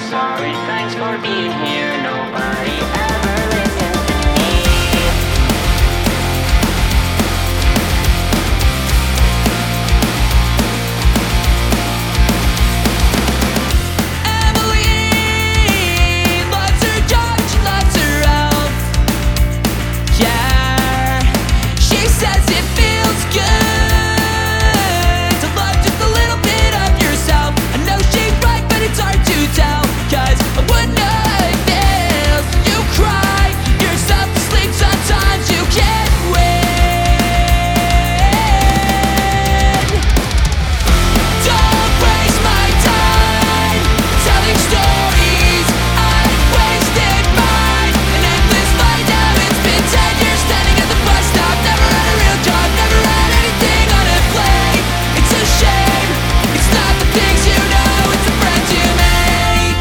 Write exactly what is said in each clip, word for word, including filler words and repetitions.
sorry, thanks for being here. Nobody ever listened to me. Emily loves her job, she loves her health. Yeah, she says it feels good to love just a little bit of yourself. I know she's right, but it's hard to tell, 'cause I wouldn't know how it feels. You cry yourself to sleep, sometimes you can't win. Don't waste my time telling stories, I've wasted mine. An endless fight, now it's been ten years standing at the bus stop. Never had a real job, never had anything on a plate. It's a shame, it's not the things you know, it's the friends you make.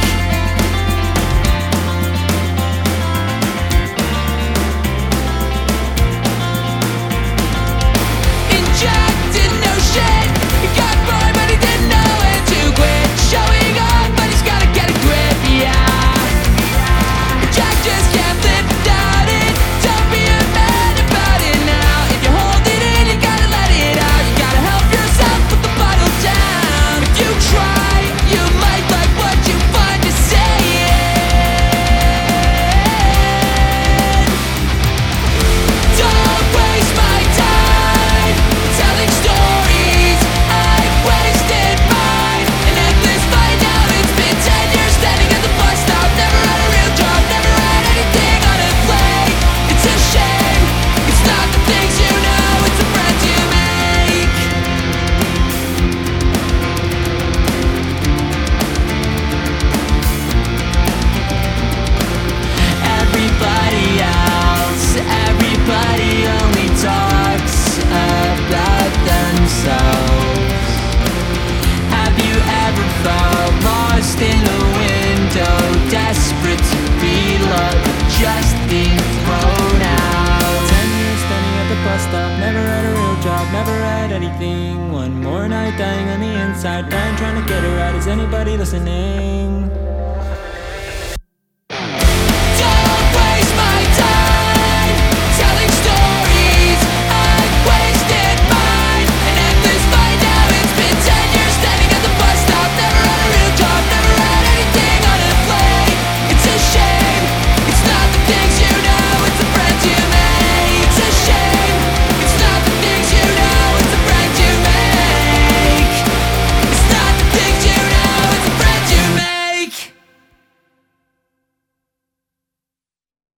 Injected notion, he got bored but he didn't know when to quit. Showing up but he's gotta get a grip, yeah. Jack just can't live without it. Don't be a man about it now. If you hold it in, you gotta let it out. You gotta help yourself put the bottle down. If you try, you might like what you find to say. Don't waste my time telling stories, I've wasted mine. An endless fight, now it's been ten years standing at the bus stop. Never had a real job, never had anything on a plate. It's a shame, it's not the things you know, it's the friends you make. Everybody else, everybody only talks about themselves. Have you ever felt lost in a window, desperate to be loved, just being thrown out? Ten years standing at the bus stop, never had a real job, never had anything. One more night dying on the inside, dying trying to get it right. Is anybody listening?